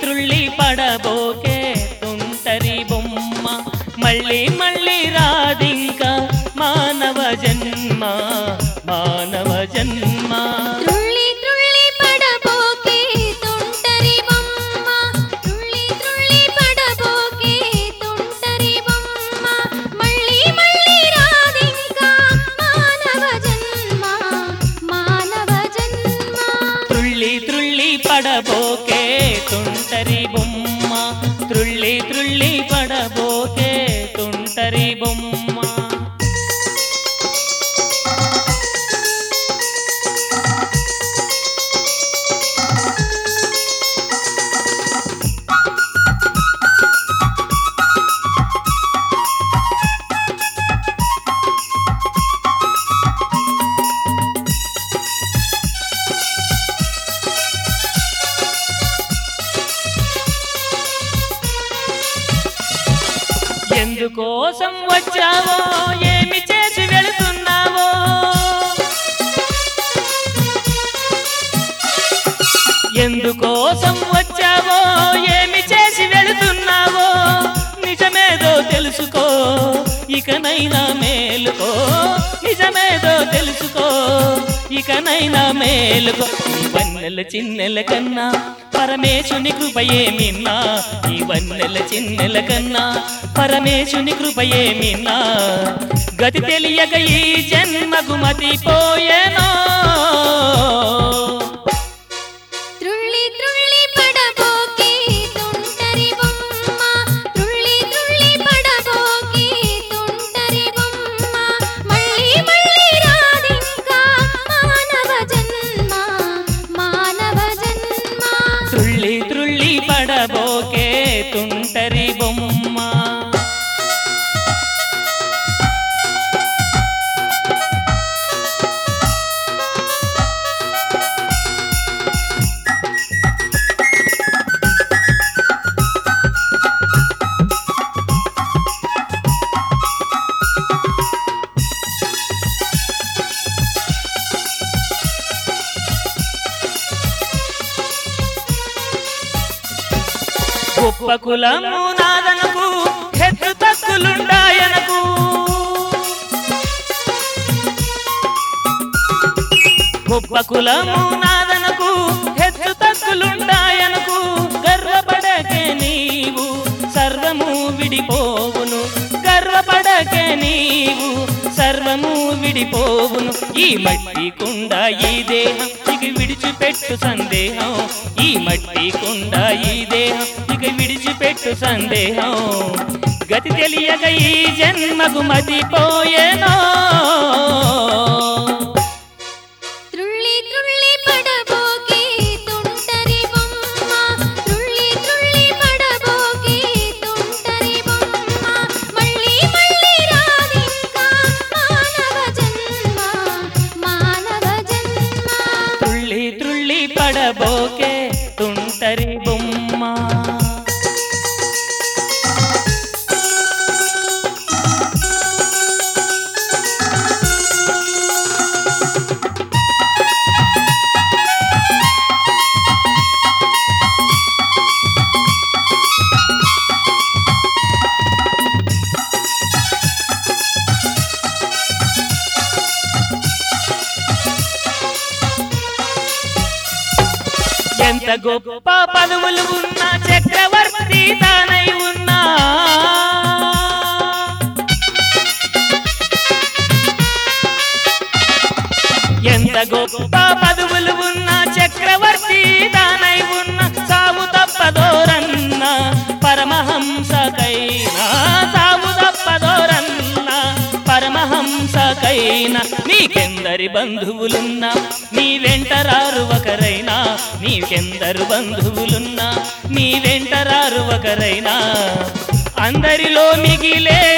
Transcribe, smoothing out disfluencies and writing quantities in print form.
త్రుళ్ళి పడబోకే తుంటరి బొమ్మ మళ్ళీ మళ్ళీ రాదింక మానవ జన్మ మానవ జన్మ త్రుళ్ళి త్రుళ్ళి పడబోకే తుంటరి బొమ్మ త్రుళ్ళి త్రుళ్ళి పడబోకే తుంటరి బొమ్మ మళ్ళీ మళ్ళీ రాదింక మానవ జన్మ మానవ జన్మ త్రుళ్ళి త్రుళ్ళి పడబోకే తుంటరి బొమ్మ త్రుళ్ళి త్రుళ్ళి పడబోకే తుంటరి బొమ్మ ఎందుకోసం వచ్చావో ఏమి చేసి వెళుతున్నావో ఎందుకోసం వచ్చావో ఏమి చేసి వెళుతున్నావో నిజమేదో తెలుసుకో ఇకనైనా మేలుకో నిజమేదో తెలుసుకో ఇకనైనా మేలుకో ఈ వన్నెల చిన్నెల కన్నా పరమేశుని కృపయేమిన్నా ఈ వన్నెల చిన్నెల కన్నా పరమేశుని కృపయేమిన్నా గతి తెలియక ఈ జన్మకు మతిపోయేనో త్రుళ్ళి త్రుళ్ళి పడబోకే తుంటరి బొమ్మ త్రుళ్ళి త్రుళ్ళి పడబోకే తుంటరి బొమ్మ మళ్ళీ మళ్ళీ రాదింక మానవ జన్మ మానవ జన్మ త్రుళ్ళి త్రుళ్ళి పడబోకే తుంటరి బొమ్మ గొప్ప కులము నాదనకు హెత్తు తక్కులుండాయనకు గొప్ప కులము నాదనకు హెత్తు తక్కులుండాయనకు గర్వపడకే నీవు సర్వము విడిపోవును గర్వపడకే నీవు సర్వము విడిపోవును ఈ మట్టి కుండ ఈ దేహం ఇక విడిచిపెట్టు సందేహం ఈ మట్టి కుండ ఈ దేహం ఇక విడిచిపెట్టు సందేహం గతి తెలియక ఈ జన్మకు మతిపోయేనో త్రుళ్ళి త్రుళ్ళి పడబోకే తుంటరి బొమ్మ త్రుళ్ళి త్రుళ్ళి పడబోకే తుంటరి బొమ్మ మళ్ళీ మళ్ళీ రాదింక మానవ జన్మ మానవ జన్మ త్రుళ్ళి త్రుళ్ళి పడబోకే తుంటరి బొమ్మ ఎంత గొప్ప పదవులు ఉన్నా చక్రవర్తి తానై ఉన్నా ఎంత గొప్ప పదవులు ఉన్నా చక్రవర్తి తానై ఉన్నా సాగు తప్పదోరన్న పరమహంసకైనా సాగు తప్పదోరన్న పరమహంసకైనా నీకెందరి బంధువులున్నా నీ వెంటరారు ఒకరైనా నీకెందరు బంధువులున్నా నీ వెంటరారు ఒకరైనా అందరిలో మిగిలే